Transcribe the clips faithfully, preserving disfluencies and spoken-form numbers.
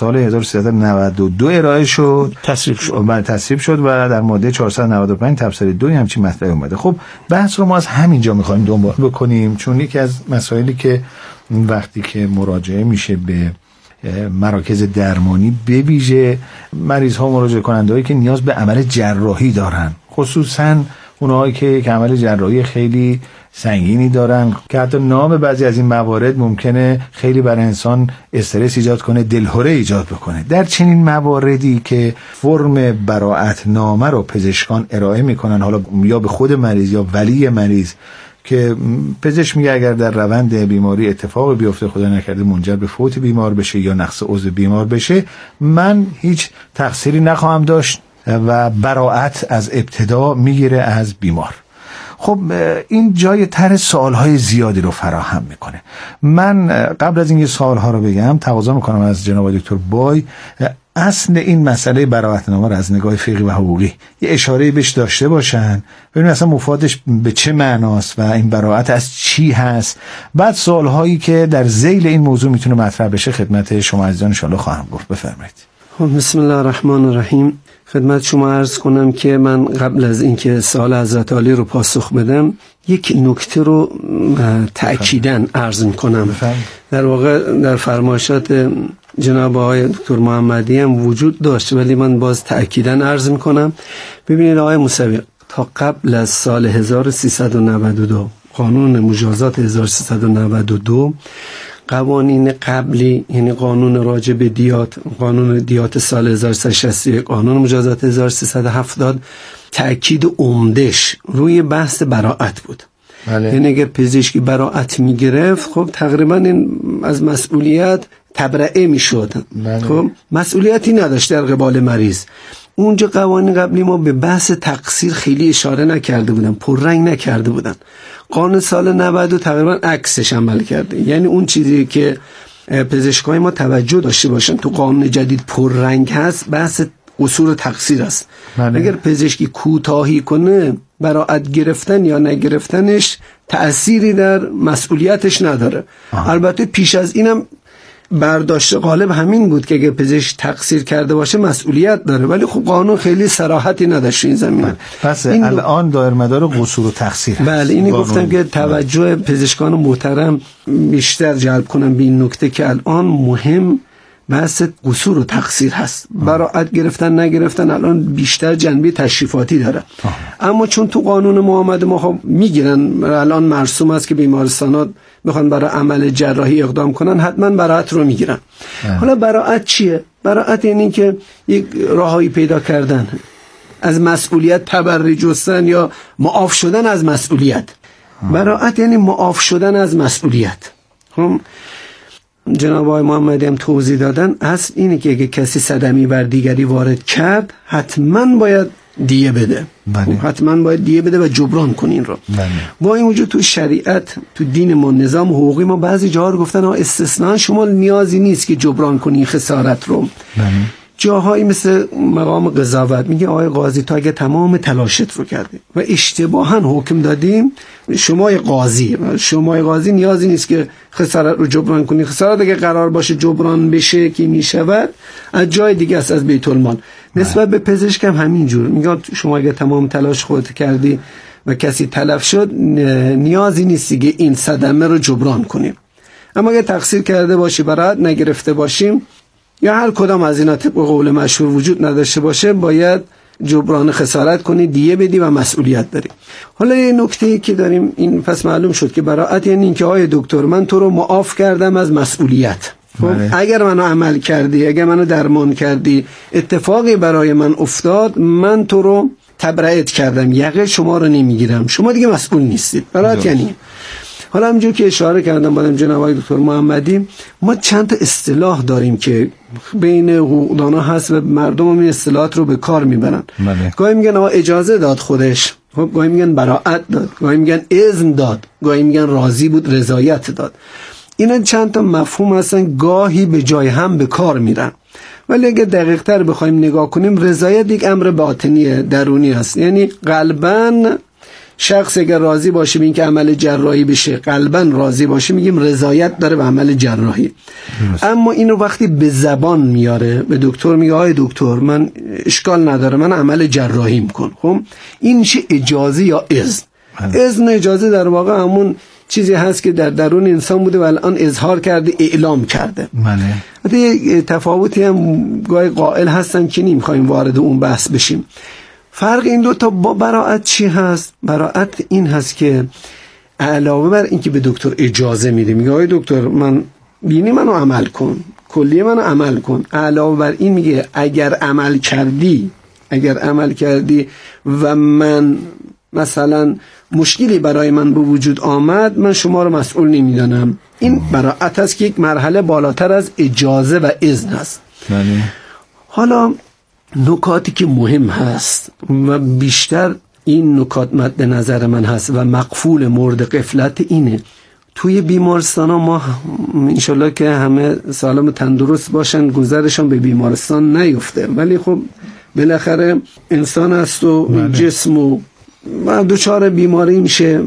سال هزار و سیصد و نود و دو ارائه شد، تصویب شد و تصویب شد و در ماده چهارصد و نود و پنج تبصره دو همچین مطلبی اومده. خب بحث رو ما از همینجا می‌خوایم دنبال بکنیم، چون یکی از مسائلی که وقتی که مراجعه میشه به مراکز درمانی به ویژه مریض ها مراجعه کننده هایی که نیاز به عمل جراحی دارن، خصوصا اونهایی که یک عمل جراحی خیلی سنگینی دارن که حتی نام بعضی از این موارد ممکنه خیلی بر انسان استرس ایجاد کنه، دلهره ایجاد بکنه. در چنین مواردی که فرم براءت نامه رو پزشکان ارائه میکنن، حالا یا به خود مریض یا ولی مریض، که پزشک میگه اگر در روند بیماری اتفاق بیفته، خدا نکرده منجر به فوت بیمار بشه یا نقص عضو بیمار بشه، من هیچ تقصیری نخواهم داشت و براءت از ابتدا میگیره از بیمار. خب این جای طرح سوالهای زیادی رو فراهم میکنه. من قبل از اینکه سوالها رو بگم تقاضا میکنم از جناب دکتر بای اصل این مسئله براءتنامه رو از نگاه فقهی و حقوقی یه اشاره‌ای بهش داشته باشن، ببینیم اصلا مفادش به چه معناست و این براءت از چی هست. بعد سوالهایی که در ذیل این موضوع میتونه مطرح بشه خدمت شما عزیزان ان شاءالله خواهم گفت. بفرمایید. خب بسم الله الرحمن الرحیم. خدمت شما عرض کنم که من قبل از اینکه سوال حضرت عالی رو پاسخ بدم یک نکته رو تأکیداً عرض میکنم. در واقع در فرمایشات جناب آقای دکتر محمدی هم وجود داشت، ولی من باز تأکیداً عرض میکنم. ببینید آقای موسوی، تا قبل از سال هزار و سیصد و نود و دو قانون مجازات هزار و سیصد و نود و دو قوانین قبلی، یعنی قانون راجع به دیات، قانون دیات سال هزار و سیصد و شصت و یک، قانون مجازات هزار و سیصد و هفتاد، تأکید عمدش روی بحث براءت بود. بله. یعنی اگر پزشکی براءت میگرفت، خب تقریبا این از مسئولیت تبرئه میشد. بله. خب مسئولیتی نداشت در قبال مریض. اونجا قوانین قبلی ما به بحث تقصیر خیلی اشاره نکرده بودن، پررنگ نکرده بودن. قانون سال نود و دو تقریبا عکسش عمل کرده. یعنی اون چیزی که پزشکای ما توجه داشته باشن تو قانون جدید پررنگ هست، بحث قصور تقصیر است. بله. اگر پزشکی کوتاهی کنه، براءت گرفتن یا نگرفتنش تأثیری در مسئولیتش نداره. آه. البته پیش از اینم برداشت غالب همین بود که اگه پزشک تقصیر کرده باشه مسئولیت داره، ولی خب قانون خیلی صراحتی نداشت این زمینه. پس این الان دایر مدار قصور و تقصیر. بله، اینی گفتم که توجه پزشکان محترم بیشتر جلب کنم به این نکته که الان مهم بحث قصور و تقصیر هست. براءت گرفتن نگرفتن الان بیشتر جنبه تشریفاتی داره. آه. اما چون تو قانون ما آمده، ما خب میگیرن، الان مرسوم است که بیمارستانات بخوان برای عمل جراحی اقدام کنن حتما براءت رو میگیرن. اه. حالا براءت چیه؟ براءت یعنی که یک راهی پیدا کردن از مسئولیت، تبرئه جستن یا معاف شدن از مسئولیت. براءت یعنی معاف شدن از مسئولیت. خب جناب آقای محمدی هم توضیح دادن، اصل اینه که اگه کسی صدمه بر دیگری وارد کرد حتما باید دیه بده. بله. حتما باید دیه بده و جبران کنین رو. بله. با این وجود تو شریعت، تو دین ما، نظام حقوقی ما بعضی جاها رو گفتن ها استثناء شما نیازی نیست که جبران کنی خسارت رو. بله. جاهایی مثل مقام قضاوت میگه آقای قاضی تو اگه تمام تلاشت رو کردی و اشتباها حکم دادیم، شما قاضی شما قاضی نیازی نیست که خسارت رو جبران کنی. خسارت اگه قرار باشه جبران بشه که میشود از جای دیگه است، از بیت المال. نسبت به پزشک هم همینجور میگه شما اگه تمام تلاش خودت کردی و کسی تلف شد، نیازی نیست که این صدمه رو جبران کنیم. اما اگه تقصیر کرده باشی، براءت نگرفته باشیم یا هر کدام از اینا طبق قول مشهور وجود نداشته باشه، باید جبران خسارت کنی، دیه بدی و مسئولیت داری. حالا یه نکته‌ای که داریم، این پس معلوم شد که براءت یعنی این که آقای دکتر من تو رو معاف کردم از مسئولیت. اگر منو عمل کردی، اگر منو درمان کردی، اتفاقی برای من افتاد، من تو رو تبرئت کردم، یقه شما رو نمیگیرم، شما دیگه مسئول نیستید. براءت یعنی حالا همونجور که اشاره کردم بادم جناب آقای دکتر محمدی، ما چند تا اصطلاح داریم که بین حقوقدانا هست و مردم هم این اصطلاحات رو به کار میبرن. گاهی میگن آقا اجازه داد خودش، خب گاهی میگن براءت داد، گاهی میگن اذن داد، گاهی میگن راضی بود، رضایت داد. اینا چند تا مفهوم هستن، گاهی به جای هم به کار میرن. ولی اگه دقیق تر بخوایم نگاه کنیم، رضایت یک امر باطنی درونی است، یعنی قلباً شخص اگر راضی باشه به اینکه عمل جراحی بشه، قلبا راضی باشه، میگیم رضایت داره به عمل جراحی. درست. اما اینو وقتی به زبان میاره، به دکتر میگه آی دکتر من اشکال نداره من عمل جراحی میکنم، خب این میشه اجازه یا اذن. اذن و اجازه در واقع همون چیزی هست که در درون انسان بوده و الان اظهار کرده، اعلام کرده. بله. یه تفاوتی هم گاهی قائل هستن که نمیخوایم وارد اون بحث بشیم. فرق این دو تا با براءت چی هست؟ براءت این هست که علاوه بر اینکه به دکتر اجازه میده، میگه آقای دکتر من بینی منو عمل کن، کلیه منو عمل کن، علاوه بر این میگه اگر عمل کردی اگر عمل کردی و من مثلا مشکلی برای من به وجود آمد، من شما رو مسئول نمیدانم. این براءت هست که یک مرحله بالاتر از اجازه و اذن هست. بله. حالا نکاتی که مهم هست و بیشتر این نکات مد نظر من هست و مقفول مورد غفلت اینه، توی بیمارستان ها ما انشالله که همه سالم و تندرست باشن، گذرشان به بیمارستان نیفته، ولی خب بالاخره انسان است و بله. جسم و و دوچار بیماری میشه،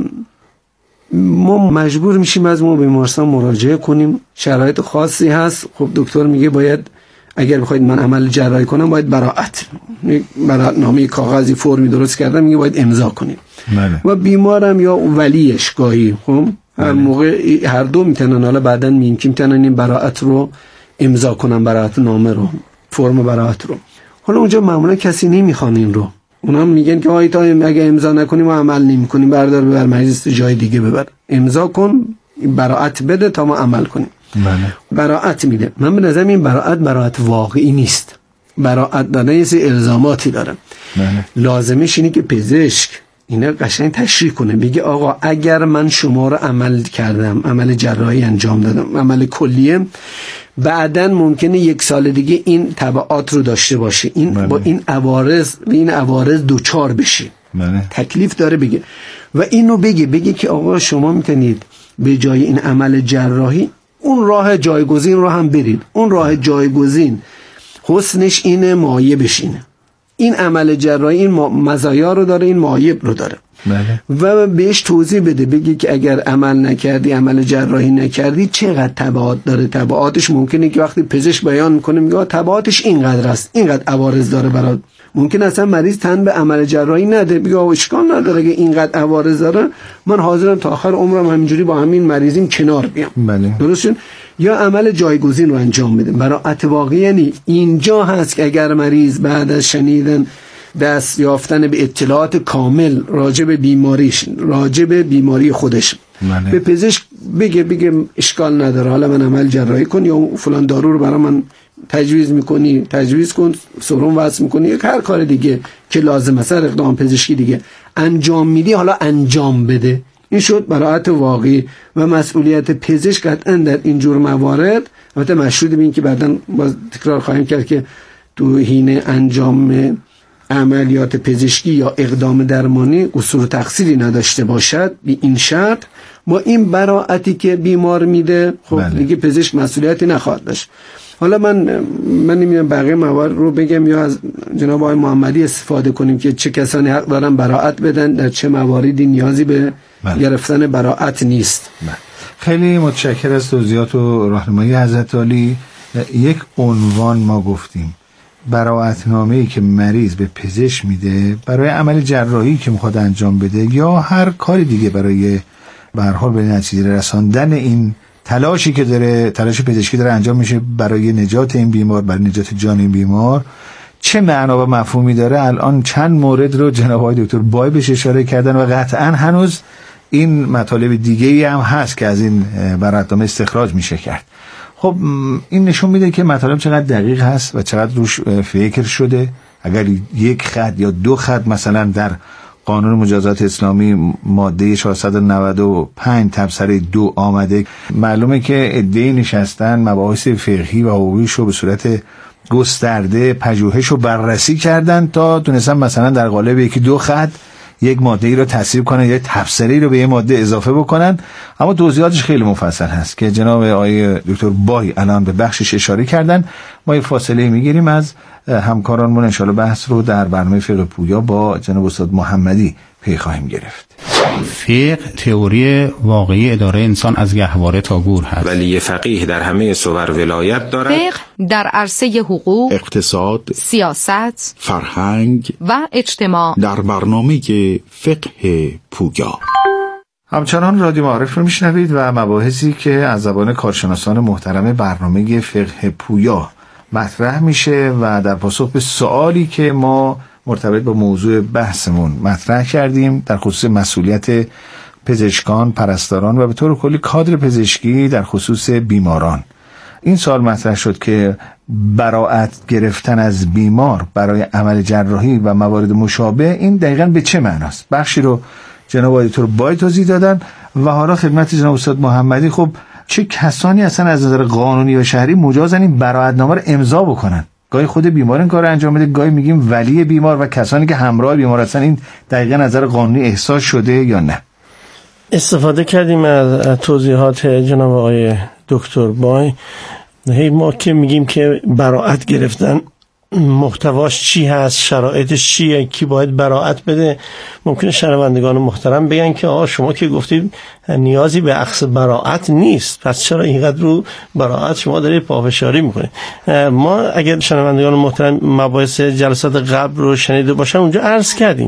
ما مجبور میشیم از ما بیمارستان مراجعه کنیم. شرایط خاصی هست، خب دکتر میگه باید اگر بخواید من عمل جراحی کنم باید براءت براءت نامه کاغذی فرمی درست کردم، میگه باید امضا کنیم. بله. و بیمارم یا ولیش گاهی خب هر موقع هر دو میتونن، حالا بعداً میگیم که میتونن این براءت رو امضا کنن، براءت نامه رو، فرم براءت رو. حالا اونجا معمولا کسی نمیخوان این رو، اونم میگن که آی تا اگه امضا نکنیم ما عمل نمیکنیم، بردار ببر مجلس جای دیگه ببر، امضا کن براءت بده تا ما عمل کنیم. بله. براءت میده. من به نظرم این براءت براءت واقعی نیست. براءت دادن یه سری الزاماتی داره. بله. لازمش اینه که پزشک اینا قشنگ تشریح کنه، بگه آقا اگر من شما رو عمل کردم، عمل جراحی انجام دادم، عمل کلیه، بعدن ممکنه یک سال دیگه این تبعات رو داشته باشه، این بله. با این عوارض و این عوارض دوچار بشی. بله. تکلیف داره بگه و اینو بگه بگه که آقا شما میتونید به جای این عمل جراحی اون راه جایگزین رو هم برید. اون راه جایگزین حسنش اینه مایه بشینه، این عمل جراحی این مزایا رو داره، این معایب رو داره. بله. و بهش توضیح بده، بگی که اگر عمل نکردی، عمل جراحی نکردی چقدر تبعات داره. تبعاتش ممکنه که وقتی پزشک بیان میکنه میگه تبعاتش اینقدر است، اینقدر عوارض داره برات. ممکن اصلا مریض تن به عمل جراحی نده، بگه اشکال نداره که اینقدر عوارض داره، من حاضرم تا آخر عمرم همینجوری با همین مریضیم کنار بیام. بله. درسته؟ یا عمل جایگزین رو انجام بده. براءت واقعی یعنی اینجا هست که اگر مریض بعد از شنیدن دست یافتن به اطلاعات کامل راجع به بیماریش، راجع به بیماری خودش، بله. به پزشک بگه بگه اشکال نداره، حالا من عمل جراحی کن یا فلان دارو رو برای من تجویز میکنی تجویز کن، سرم وصل میکنی، یا هر کار دیگه که لازم است، اقدام پزشکی دیگه انجام میدی، حالا انجام بده. این شد براءت واقعی و مسئولیت پزشک قطعا در این جور موارد. البته مشروط به این که بعداً باز تکرار خواهیم کرد که تو حین انجام عملیات پزشکی یا اقدام درمانی قصور و تقصیری نداشته باشد، به این شرط با این براءتی که بیمار میده، خب بله. دیگه پزشک مسئولیتی نخواهد داشت. حالا من من نمیدونم بقیه موارد رو بگم یا از جناب آقای محمدی استفاده کنیم که چه کسانی حق دارن براءت بدن، در چه مواردی نیازی به بله. گرفتن براءت نیست. بله. خیلی متشکر از توضیحات و راهنمایی حضرت عالی. یک عنوان ما گفتیم، براءتنامه‌ای که مریض به پزشک میده برای عمل جراحی که میخواد انجام بده یا هر کاری دیگه برای به هر حال به نتیجه رساندن این تلاشی که داره، تلاش پزشکی داره انجام میشه برای نجات این بیمار، برای نجات جان این بیمار، چه معنا و مفهومی داره. الان چند مورد رو جناب آقای دکتر بای بهش اشاره کردن و قطعا هنوز این مطالب دیگه‌ای هم هست که از این براءتنامه استخراج میشه کرد. خب این نشون میده که مطالب چقدر دقیق هست و چقدر روش فکر شده. اگر یک خط یا دو خط مثلا در قانون مجازات اسلامی ماده چهارصد و نود و پنج تبصره دو آمده، معلومه که عده‌ای نشستن مباحث فقهی و حقوقیش رو به صورت گسترده پژوهش و بررسی کردن تا تونستن مثلا در قالب یکی دو خط یک ماده ای رو تصویب کنن یا تفسیری رو به یه ماده اضافه بکنن. اما توضیحاتش خیلی مفصل هست که جناب آقای دکتر بای الان به بخشش اشاره کردن. ما یه فاصله میگیریم از همکارانمون، ان شاءالله بحث رو در برنامه فقه پویا با جناب استاد محمدی پی خواهیم گرفت. فقه تئوری واقعی اداره انسان از گهواره تا گور هست. ولی فقیه در همه صور ولایت دارد. فقه در عرصه حقوق، اقتصاد، سیاست، فرهنگ و اجتماع در برنامه فقه پویا. همچنان رادیو معارف رو میشنوید و مباحثی که از زبان کارشناسان محترم برنامه فقه پویا مطرح میشه و در پاسخ به سوالی که ما مرتبط با موضوع بحثمون مطرح کردیم در خصوص مسئولیت پزشکان، پرستاران و به طور کلی کادر پزشکی در خصوص بیماران. این سوال مطرح شد که براءت گرفتن از بیمار برای عمل جراحی و موارد مشابه این دقیقاً به چه معناست؟ بخشی رو جناب آیتور بای توضیح دادن و حالا خدمت جناب استاد محمدی، خب چه کسانی اصلا از نظر قانونی و شهری مجازن این براءتنامه رو امضا بکنن؟ گاهی خود بیمار این کار انجام میده، گاهی میگیم ولی بیمار و کسانی که همراه بیمار هستن. این دقیقاً نظر قانونی احساس شده یا نه؟ استفاده کردیم از توضیحات جناب آقای دکتر بای. هی ما که میگیم که براءت گرفتن محتواش چی هست، شرایطش چیه، کی باید براءت بده، ممکنه شنوندگان محترم بگن که آقا شما که گفتید نیازی به اخذ براءت نیست، پس چرا اینقدر رو براءت شما دارید پافشاری میکنید؟ ما اگر شنوندگان محترم مباحث جلسات قبل رو شنیده باشن اونجا عرض کردیم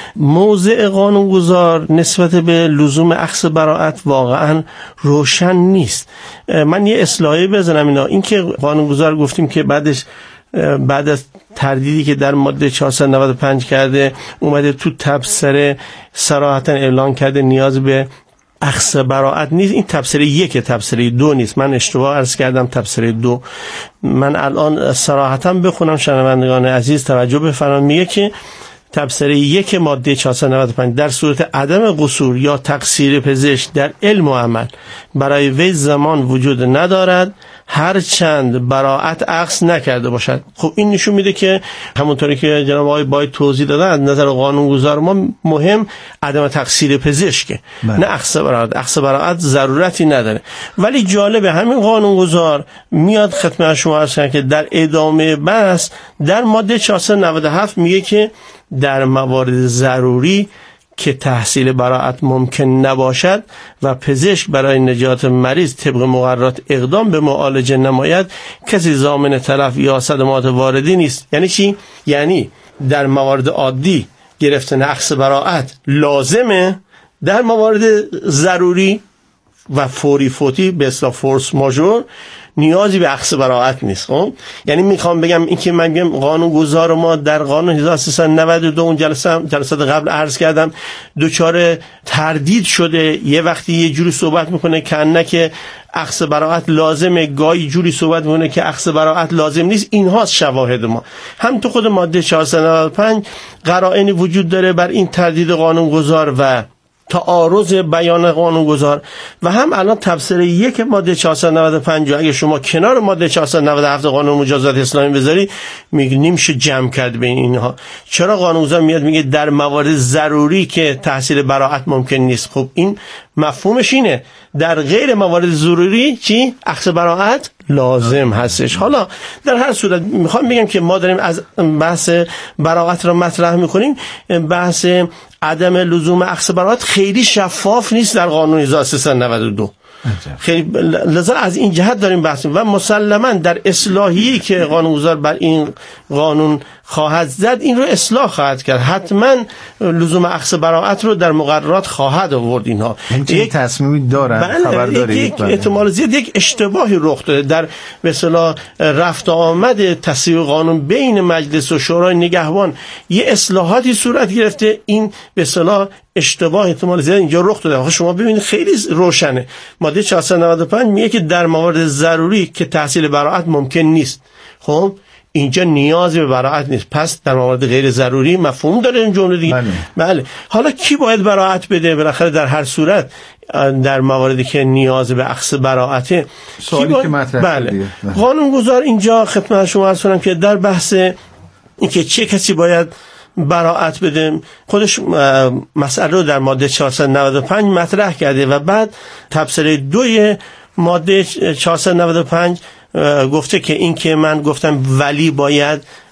موضع قانونگذار نسبت به لزوم اخذ براءت واقعا روشن نیست. من یه اصلاحی بزنم اینا، این که قانونگذار گفتیم که بعدش بعد از تردیدی که در ماده چهارصد و نود و پنج کرده اومده تو تبصره صراحتا اعلان کرده نیاز به اخذ براءت نیست. این تبصره یک، تبصره دو نیست، من اشتباه عرض کردم، تبصره دو. من الان صراحتا بخونم شنوندگان عزیز توجه بفرمایید. میگه که تبصره یک ماده چهارصد و نود و پنج در صورت عدم قصور یا تقصیر پزشک در علم و عمل برای وی زمان وجود ندارد هر چند براءت اخذ نکرده باشد. خب این نشون میده که همونطوری که جناب آقای باید توضیح دادن از نظر قانونگذار ما مهم عدم تقصیر پزشکه، نه اخذ براءت. اخذ براءت ضرورتی نداره. ولی جالبه همین قانونگذار میاد خدمت شما عرض کنه که در ادامه بحث در ماده چهارصد و نود و هفت میگه که در موارد ضروری که تحصیل براءت ممکن نباشد و پزشک برای نجات مریض طبق مقررات اقدام به معالجه نماید کسی ضامن تلف یا صدمات واردی نیست. یعنی چی؟ یعنی در موارد عادی گرفتن اخذ براءت لازمه، در موارد ضروری و فوری فوتی به اصطلاح فورس ماژور نیازی به اخذ براءت نیست. خب یعنی میخوام بگم این که من میگم قانونگذار ما در قانون هزار و سیصد و نود و دو اون جلسه جلسات قبل عرض کردم دچار تردید شده، یه وقتی یه جوری صحبت میکنه که انه که اخذ براءت لازمه، گاهی جوری صحبت میکنه که اخذ براءت لازم نیست. اینهاست شواهد ما. هم تو خود ماده چهارصد و نود و پنج قرائنی وجود داره بر این تردید قانونگذار و تعارض بیان قانونگذار و هم الان تبصره یک ماده چهارصد و نود و پنج اگه شما کنار ماده چهارصد و نود و هفت قانون مجازات اسلامی بذاری میگه نمیشه جمع کرد بین اینها. چرا قانونگذار میاد میگه در موارد ضروری که تحصیل براءت ممکن نیست؟ خب این مفهومش اینه در غیر موارد ضروری چی؟ اخذ براءت لازم هستش. حالا در هر صورت میخوام بگم که ما داریم از بحث براءت رو مطرح میکنیم، بحث عدم لزوم اخذ براءت خیلی شفاف نیست در قانون هزار و سیصد و نود و دو. خیلی لذا از این جهت داریم بحث و مسلما در اصلاحی که قانونگذار بر این قانون خواهد زد این رو اصلاح خواهد کرد. حتما لزوم اخذ براءت رو در مقررات خواهد آورد. اینها یک تصمیمی دارن، بله خبر دارید؟ یک احتمال زیاد یک اشتباهی رخ داده در به اصطلاح رفت آمد تصویب قانون بین مجلس و شورای نگهبان، یه اصلاحاتی صورت گرفته، این به اصطلاح اشتباه احتمال زیاد اینجا رخ داده. آخه شما ببینید خیلی روشنه. ماده چهارصد و نود و پنج میگه که در موارد ضروری که تحصیل براءت ممکن نیست. خب اینجا نیازی به براءت نیست، پس در موارد غیر ضروری مفهوم داره این جمله دیگه. بله. بله. حالا کی باید براءت بده؟ بالاخره در هر صورت در مواردی که نیاز به اخذ براءت سوالی که مطرح بله. بله. قانونگذار اینجا خدمت شما عرض کنم که در بحث اینکه چه کسی باید براءت بده خودش مسئله رو در ماده چهارصد و نود و پنج مطرح کرده و بعد تبصره دوی ماده چهارصد و نود و پنج گفته که این که من گفتم ولی باید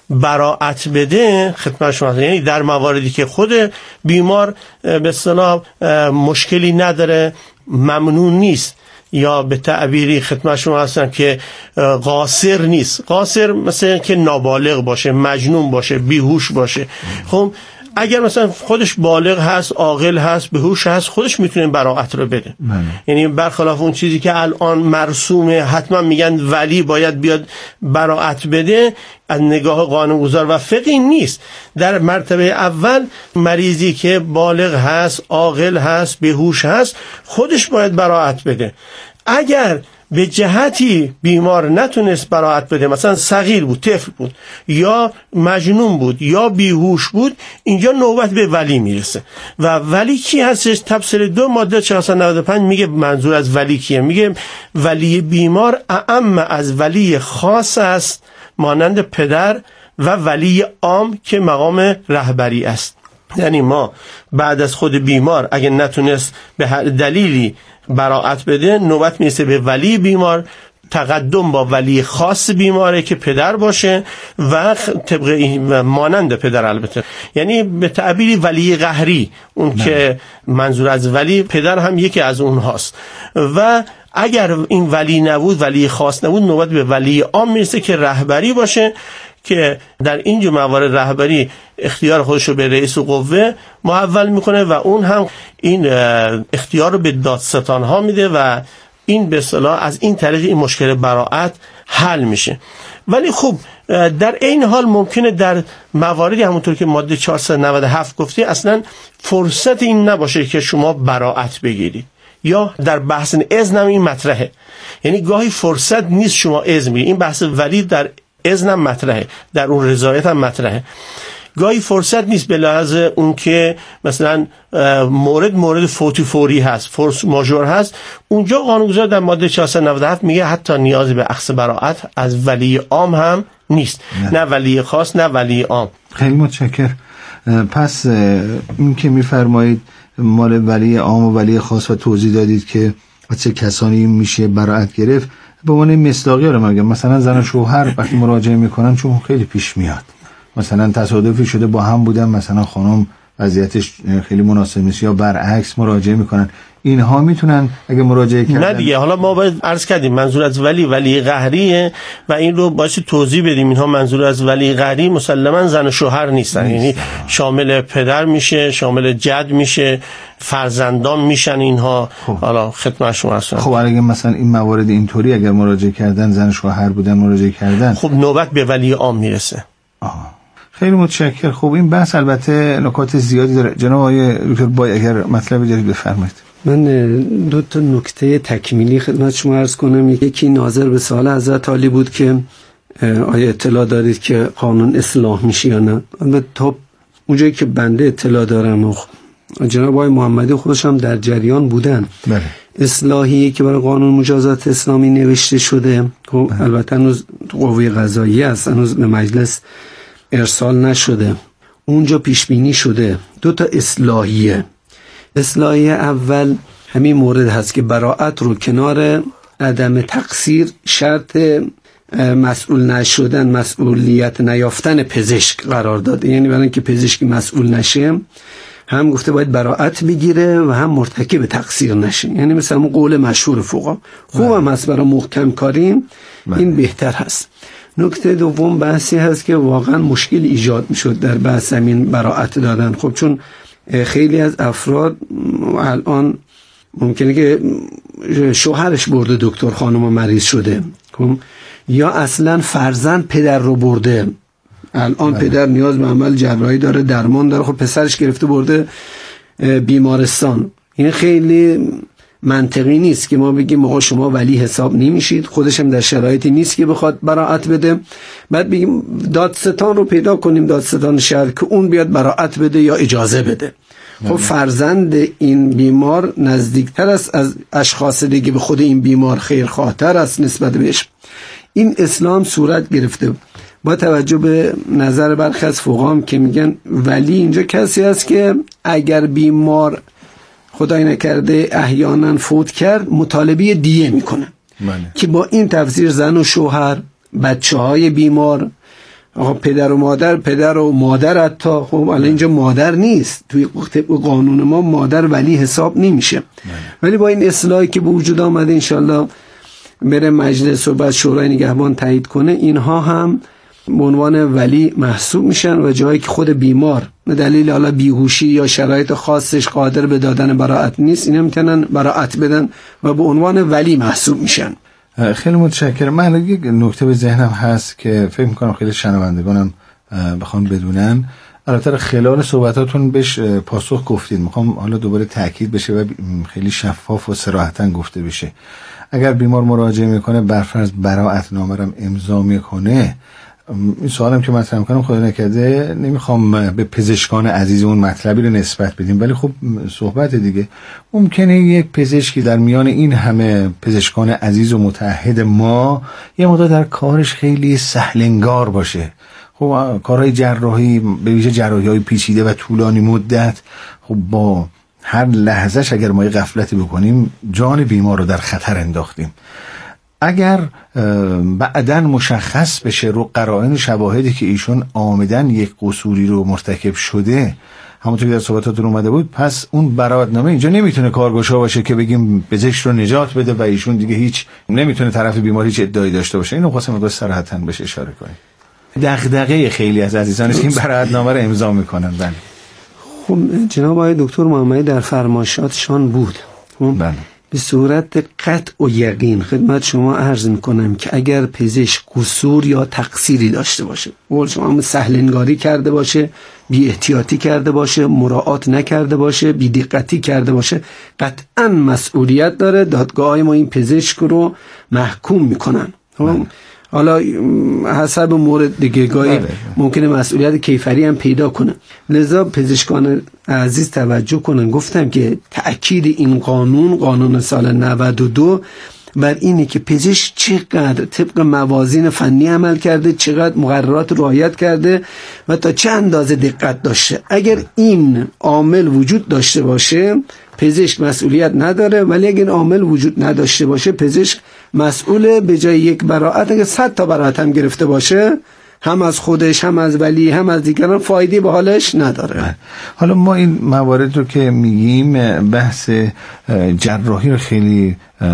براءت بده خدمت شما، یعنی در مواردی که خود بیمار به اصطلاح مشکلی نداره، ممنون نیست، یا به تعبیری خدمت شما هستم که قاصر نیست. قاصر مثلا که نابالغ باشه، مجنون باشه، بیهوش باشه. خب اگر مثلا خودش بالغ هست، عاقل هست، بیهوش هست، خودش میتونه براءت رو بده. من. یعنی برخلاف اون چیزی که الان مرسومه، حتما میگن ولی باید بیاد براءت بده، از نگاه قانونگذار و فقهی نیست. در مرتبه اول مریضی که بالغ هست، عاقل هست، بیهوش هست، خودش باید براءت بده. اگر به جهتی بیمار نتونست براءت بده، مثلا صغیر بود، طفل بود، یا مجنون بود، یا بیهوش بود، اینجا نوبت به ولی میرسه. و ولی کی هستش؟ تفسیر دو ماده چهارصد و نود و پنج میگه منظور از ولی کیه؟ میگه ولی بیمار اعم از ولی خاص است، مانند پدر، و ولی عام که مقام رهبری است. یعنی ما بعد از خود بیمار اگه نتونست به هر دلیلی براءت بده، نوبت میرسه به ولی بیمار، تقدم با ولی خاص بیماره که پدر باشه و طبق این مانند پدر البته، یعنی به تعبیری ولی قهری، اون نه. که منظور از ولی پدر هم یکی از اون هاست. و اگر این ولی نبود، ولی خاص نبود، نوبت به ولی عام میرسه که رهبری باشه، که در اینجور موارد رهبری اختیار خودش رو به رئیس قوه محول میکنه و اون هم این اختیار رو به دادستان ها میده و این به اصطلاح از این طریق این مشکل براءت حل میشه. ولی خب در این حال ممکنه در مواردی همونطور که ماده چهارصد و نود و هفت گفتی اصلا فرصت این نباشه که شما براءت بگیرید، یا در بحث اذن هم این مطرحه، یعنی گاهی فرصت نیست شما اذن بگیرید. این بحث ولی در اذن هم مطرحه، در اون رضایت هم مطرحه. گاهی فرصت نیست به لحاظ اون که مثلا مورد مورد فوتی فوری هست، فورس ماژور هست، اونجا قانونگذار در ماده چهارصد و نود و هفت میگه حتی نیاز به اخذ براءت از ولی عام هم نیست، نه, نه ولی خاص نه ولی عام. خیلی متشکر. پس این که میفرمایید مال ولی عام و ولی خاص و توضیح دادید که چه کسانی میشه براءت گرفت، به عنوان مصداقی رو میگم مثلا زن و شوهر وقتی مراجعه میکنن، چون خیلی پیش میاد مثلا تصادفی شده با هم بودن، مثلا خانم وضعیتش خیلی مناسب نیست یا برعکس مراجعه میکنن، اینها میتونن اگه مراجعه کردن. نه دیگه، حالا ما باید عرض کردیم منظور از ولی ولی قهریه و این رو باید توضیح بدیم. اینها منظور از ولی قهری مسلما زن و شوهر نیستن، نیست. یعنی شامل پدر میشه، شامل جد میشه، فرزندان میشن اینها. خب. حالا خدمت شما هستم. خب اگه مثلا این موارد اینطوری اگر مراجعه کردن، زن و شوهر بودن مراجعه کردن، خب نوبت به ولی عام میرسه. آه. خیلی متشکر. خب این بحث البته نکات زیادی داره. جناب آقای دکتر بای اگر مطلبی دارید بفرمایید. من دو تا نکته تکمیلی خدمت شما عرض کنم. یکی ناظر به سوال حضرت عالی بود که آیا اطلاع دارید که قانون اصلاح میشه یا نه. البته تا اونجایی که بنده اطلاع دارم و جناب آقای محمدی خودش هم در جریان بودن، بله. اصلاحی که برای قانون مجازات اسلامی نوشته شده، خب البته هنوز قوه قضاییه است، هنوز به مجلس ارسال نشده. اونجا پیش بینی شده دو تا اصلاحیه. اصلاحیه اول همین مورد هست که براءت رو کنار عدم تقصیر شرط مسئول نشدن، مسئولیت نیافتن پزشک قرار داده. یعنی برای اینکه پزشک مسئول نشه، هم گفته باید براءت بگیره و هم مرتکب تقصیر نشه. یعنی مثلا اون قول مشهور فقها خوبم هست برای محکم کاری، این بهتر هست. نکته دوم بحثی هست که واقعا مشکل ایجاد میشد در بحث همین براءت دادن. خب چون خیلی از افراد الان ممکنه که شوهرش برده دکتر خانم و مریض شده، خب یا اصلا فرزند پدر رو برده، الان بله. پدر نیاز به عمل جراحی داره، درمان داره، خب پسرش گرفته برده بیمارستان. این خیلی منطقی نیست که ما بگیم آقا شما ولی حساب نمیشید، خودش هم در شرایطی نیست که بخواد براءت بده، بعد بگیم دادستان رو پیدا کنیم، دادستان شهر که اون بیاد براءت بده یا اجازه بده. خب فرزند این بیمار نزدیکتر است از اشخاص دیگه، به خود این بیمار خیرخواهتر است نسبت بهش. این اسلام صورت گرفته با توجه به نظر برخی از فقها که میگن ولی اینجا کسی است که اگر بیمار خدای نکرده احیانا فوت کرد، مطالبه دیه میکنه، که با این تفسیر زن و شوهر، بچه های بیمار آقا پدر و مادر پدر و مادر حتی خب الان اینجا مادر نیست، توی طبق قانون ما مادر ولی حساب نمیشه. ولی با این اصلاحی که به وجود آمده انشالله بره مجلس و بعد شورای نگهبان تایید کنه، اینها هم به عنوان ولی محسوب میشن و جایی که خود بیمار به دلیل حالا بیهوشی یا شرایط خاصش قادر به دادن براءت نیست، اینا میتونن براءت بدن و به عنوان ولی محسوب میشن. خیلی متشکرم. من یک نکته به ذهنم هست که فکر میکنم خیلی شنوندگانم بخوام بدونن، البته خلال صحبتاتون بهش پاسخ گفتید، میخوام حالا دوباره تاکید بشه و خیلی شفاف و صراحتاً گفته بشه. اگر بیمار مراجعه میکنه برفرض براءت نامه رو امضا میکنه، این سوالم که مطرح میکنم خدا نکرده نمیخوام به پزشکان عزیز اون مطلبی رو نسبت بدیم، ولی خب صحبت دیگه، ممکنه یک پزشکی در میان این همه پزشکان عزیز و متعهد ما یه مدت در کارش خیلی سهلنگار باشه. خب کارهای جراحی به ویژه جراحی‌های پیچیده و طولانی مدت، خب با هر لحظهش اگر ما یه غفلتی بکنیم جان بیمار رو در خطر انداختیم. اگر بعداً مشخص بشه رو قرائن شواهدی که ایشون عامداً یک قصوری رو مرتکب شده، همونطور که در صحبتاتون اومده بود، پس اون براءتنامه اینجا نمیتونه کارگشا باشه که بگیم پزشک رو نجات بده و ایشون دیگه هیچ نمیتونه طرف بیمار هیچ ادعایی داشته باشه. اینو خواستم مقدار صراحتاً بهش اشاره کنیم. دغدغه خیلی از عزیزان است که این براءتنامه رو امضا میکنن. بله. خب جناب آقای دکتر محمدی در فرمایشاتشان بود. بله. به صورت قطع و یقین خدمت شما عرض میکنم که اگر پزشک قصور یا تقصیری داشته باشه، قول شما سهلنگاری کرده باشه، بی احتیاطی کرده باشه، مراعات نکرده باشه، بی دقتی کرده باشه، قطعا مسئولیت داره. دادگاه ما این پزشک رو محکوم میکنن. حالا حسب مورد دیگه گاهی ممکنه مسئولیت کیفری هم پیدا کنه. لذا پزشکان عزیز توجه کنن، گفتم که تأکید این قانون قانون سال نود و دو بر اینه که پزشک چقدر طبق موازین فنی عمل کرده، چقدر مقررات رعایت کرده و تا چه اندازه دقت داشته. اگر این عامل وجود داشته باشه پزشک مسئولیت نداره، ولی اگر این عامل وجود نداشته باشه پزشک مسئول. به جای یک براءت اگر صد تا براءت هم گرفته باشه، هم از خودش هم از ولی هم از دیگران، فایده به حالش نداره. حالا ما این موارد رو که میگیم بحث جراحی رو خیلی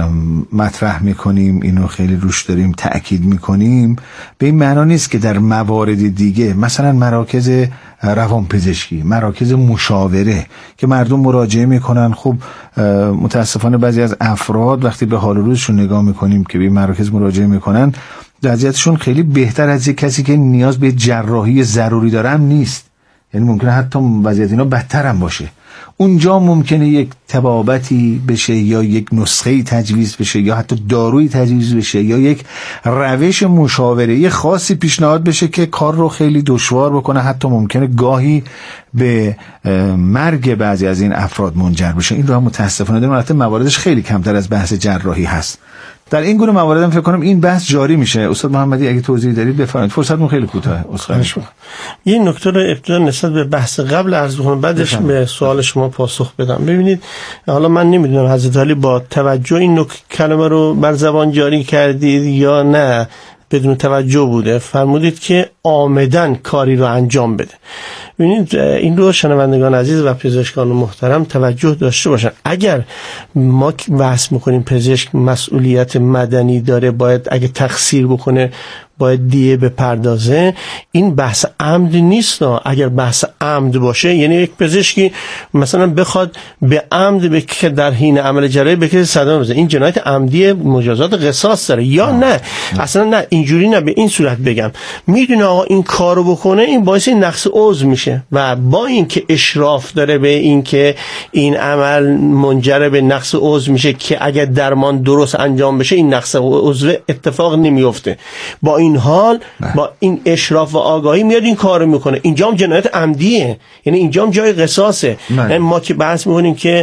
مطرح میکنیم، اینو خیلی روش داریم تأکید میکنیم، به این معنا نیست که در موارد دیگه مثلا مراکز روانپزشکی، مراکز مشاوره که مردم مراجعه میکنن، خب متاسفانه بعضی از افراد وقتی به حال روزشون نگاه میکنیم که به مراکز مراجعه میکنن وضعیتشون خیلی بهتر از یک کسی که نیاز به جراحی ضروری داره هم نیست. یعنی ممکنه حتی وضعیت اینا بدتر هم باشه. اونجا ممکنه یک طبابتی بشه یا یک نسخه تجویز بشه یا حتی دارویی تجویز بشه یا یک روش مشاوره خاصی پیشنهاد بشه که کار رو خیلی دشوار بکنه، حتی ممکنه گاهی به مرگ بعضی از این افراد منجر بشه. این رو هم متاسفانه داریم. البته مواردش خیلی کمتر از بحث جراحی هست. در این گونه مواردم فکر کنم این بحث جاری میشه. استاد محمدی اگه توضیح دارید بفرمایید. فرصتمون خیلی کوتاهه. یه نکته رو ابتدا نسبت به بحث قبل عرض کنم، بعدش به سوال شما پاسخ بدم. ببینید حالا من نمیدونم حضرت علی با توجه این نکته کلمه رو بر زبان جاری کردید یا نه بدون توجه بوده. فرمودید که عامدن کاری رو انجام بده. ببینید این رو شنوندگان عزیز و پزشکان محترم توجه داشته باشن. اگر ما بحث میکنیم پزشک مسئولیت مدنی داره، باید اگه تقصیر بکنه باید دیه بپردازه، این بحث عمد نیست. اگر بحث عمد باشه یعنی یک پزشکی مثلا بخواد به عمد به که در حین عمل جراحی به کسی صدمه بزنه، این جنایت عمدی مجازات قصاص داره یا نه؟ نه اصلا نه، اینجوری نه. به این صورت بگم میدونه آقا این کارو بکنه این باعث نقص عضو میشه و با اینکه اشراف داره به این که این عمل منجر به نقص عضو میشه که اگر درمان درست انجام بشه این نقص عضو اتفاق نمیفته، با این حال نه. با این اشراف و آگاهی میاد این کارو میکنه. اینجا هم جنایت عمدیه، یعنی اینجا هم جای قصاصه. یعنی ما که بحث میکنیم که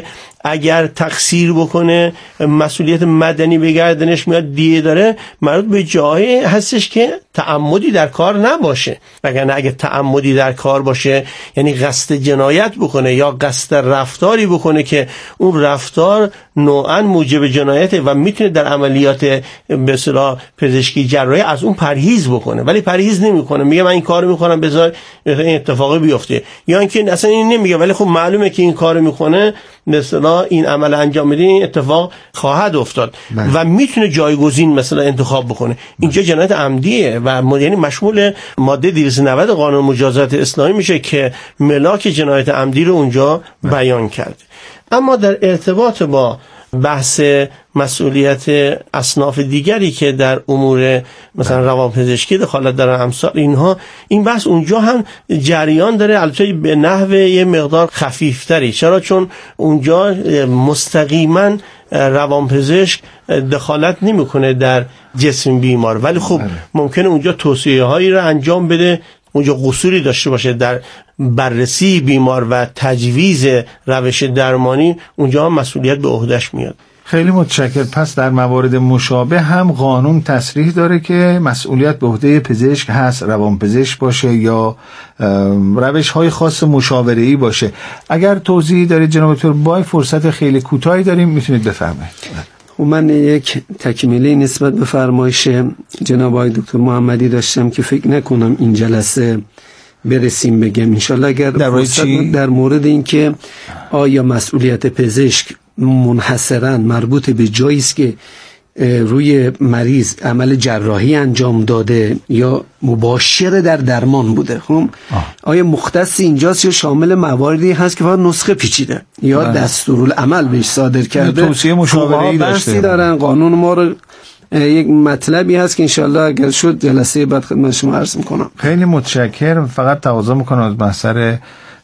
اگر تقصیر بکنه مسئولیت مدنی به گردنش میاد دیه داره، مربوط به جایی هستش که تعمدی در کار نباشه. وگرنه اگه تعمدی در کار باشه یعنی قصد جنایت بکنه یا قصد رفتاری بکنه که اون رفتار نوعا موجب جنایته و میتونه در عملیات به اصطلاح پزشکی جراحی از اون پرهیز بکنه، ولی پرهیز نمیکنه، میگه من این کارو میکنم بذار این اتفاقی بیفته، یا اینکه اصلا این نمیگه ولی خب معلومه که این کارو میکنه مثلا این عمل انجام میده این اتفاق خواهد افتاد بله. و میتونه جایگزین مثلا انتخاب بکنه. اینجا جنایت عمدیه و یعنی مشمول ماده دویست و نود قانون مجازات اسلامی میشه که ملاک جنایت عمدی رو اونجا بله. بیان کرده. اما در ارتباط با بحث مسئولیت اصناف دیگری که در امور مثلا روانپزشکی دخالت دارن امثال اینها، این بحث اونجا هم جریان داره، البته به نحو یه مقدار خفیفتری. چرا؟ چون اونجا مستقیما روانپزشک دخالت نمیکنه در جسم بیمار، ولی خب ممکنه اونجا توصیه هایی رو انجام بده، اونجا قصوری داشته باشه در بررسی بیمار و تجویز روش درمانی، اونجا هم مسئولیت به عهدهش میاد. خیلی متشکر. پس در موارد مشابه هم قانون تصریح داره که مسئولیت به عهده پزشک هست، روانپزشک باشه یا روش های خاص مشاوره‌ای باشه. اگر توضیحی دارید جناب دکتر بای، فرصت خیلی کوتاهی داریم، میتونید بفرمایید. خب من یک تکمیلی نسبت به فرمایش جناب آقای دکتر محمدی داشتم که فکر نکنم این جلسه برسیم بگم. انشالله اگر در, در مورد این که آیا مسئولیت پزشک منحصرا مربوط به جایی است که روی مریض عمل جراحی انجام داده یا مباشر در درمان بوده، خب آیا مختص اینجاست یا شامل مواردی هست که فقط نسخه پیچیده یا دستورالعمل بهش صادر کرده، توصیه مشاوره‌ای داشته دارن. قانون ما رو یک مطلبی هست که انشالله اگر شد جلسه بعد خدمت شما عرض میکنم. خیلی متشکرم. فقط تقاضا میکنم از محضر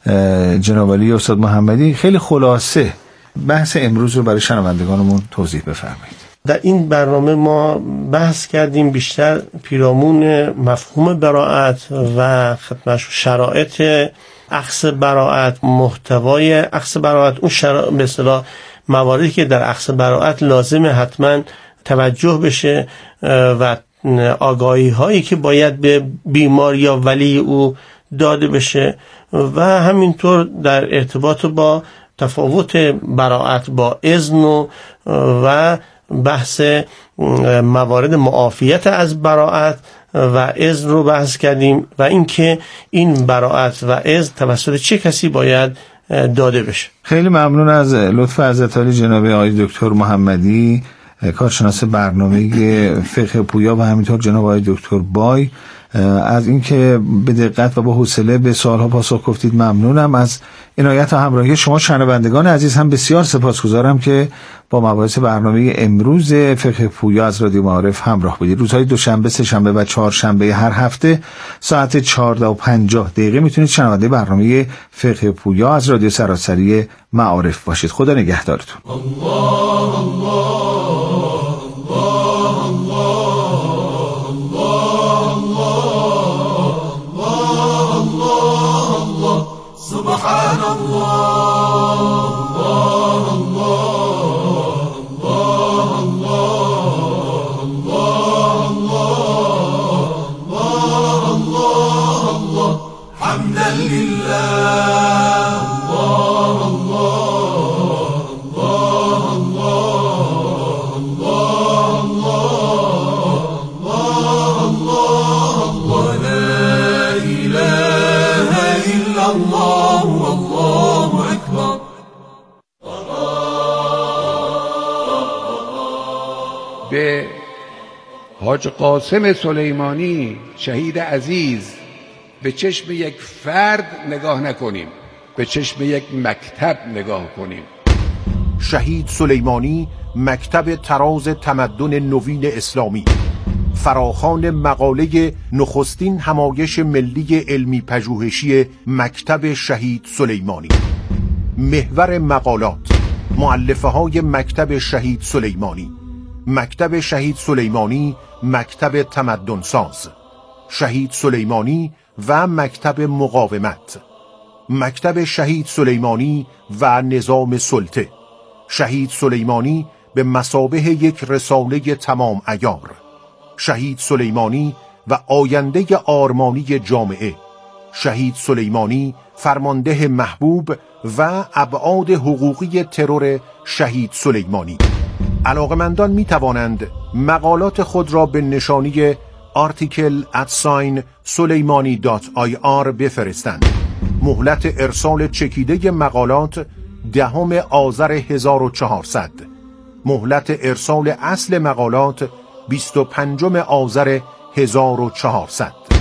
جناب علی استاد محمدی خیلی خلاصه بحث امروز رو برای شنوندگانمون توضیح بفرمایید. در این برنامه ما بحث کردیم بیشتر پیرامون مفهوم براءت و خدمتش شرایط اخذ براءت، محتوای اخذ براءت، اون شرایط به اصطلاح مواردی که در اخذ براءت لازمه حتما توجه بشه و آگاهی هایی که باید به بیمار یا ولی او داده بشه و همینطور در ارتباط با تفاوت براءت با اذن و, و بحث موارد معافیت از براءت و اذن رو بحث کردیم و اینکه این براءت و اذن توسط چه کسی باید داده بشه. خیلی ممنون از لطف حضرت عالی جناب آقای دکتر محمدی، کارشناس برنامه فقه پویا، و همینطور جناب آقای دکتر بای از اینکه به دقت و با حوصله به سوالها پاسخ گفتید. ممنونم از عنایت و همراهی شما شنوندگان عزیز. هم بسیار سپاسگزارم که با مباحث برنامه امروز فقه پویا از رادیو معارف همراه بودید. روزهای دوشنبه، سه‌شنبه و چهارشنبه هر هفته ساعت چهارده و پنجاه دقیقه میتونید شنونده برنامه فقه پویا از رادیو سراسری معارف باشید. خدا نگهدارتون. الله الله سبحان الله الله الله الله الله الله الله الله حمدا لله الله الله الله الله الله الله الله لا إله إلا الله والله أكبر. به حاج قاسم سلیمانی شهید عزیز به چشم یک فرد نگاه نکنیم، به چشم یک مکتب نگاه کنیم. شهید سلیمانی مکتب تراز تمدن نوین اسلامی، فراخوان مقاله نخستین همایش ملی علمی پژوهشی مکتب شهید سلیمانی. محور مقالات مؤلفه های مکتب شهید سلیمانی. مکتب شهید سلیمانی مکتب تمدن ساز، شهید سلیمانی و مکتب مقاومت، مکتب شهید سلیمانی و نظام سلطه، شهید سلیمانی به مثابه یک رساله تمام عیار، شهید سلیمانی و آینده آرمانی جامعه، شهید سلیمانی فرمانده محبوب و ابعاد حقوقی ترور شهید سلیمانی. علاقمندان می توانند مقالات خود را به نشانی آرتیکل ات ساین سلیمانی دات آی آر بفرستند. مهلت ارسال چکیده مقالات دهم آذر هزار و چهارصد. مهلت ارسال اصل مقالات بیست و پنجم آذر هزار و چهارصد.